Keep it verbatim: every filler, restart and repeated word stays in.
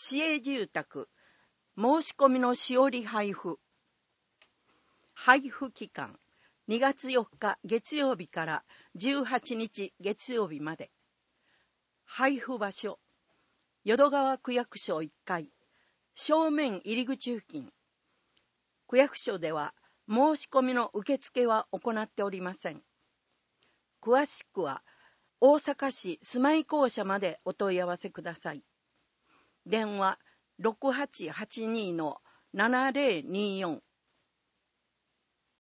市営住宅申し込みのしおり配布。配布期間にがつよっか月曜日からじゅうはちにち月曜日まで。配布場所淀川区役所いっかい正面入り口付近。区役所では申し込みの受付は行っておりません。詳しくは大阪市住まい公社までお問い合わせください。電話 ろくはちはちに のななぜろによん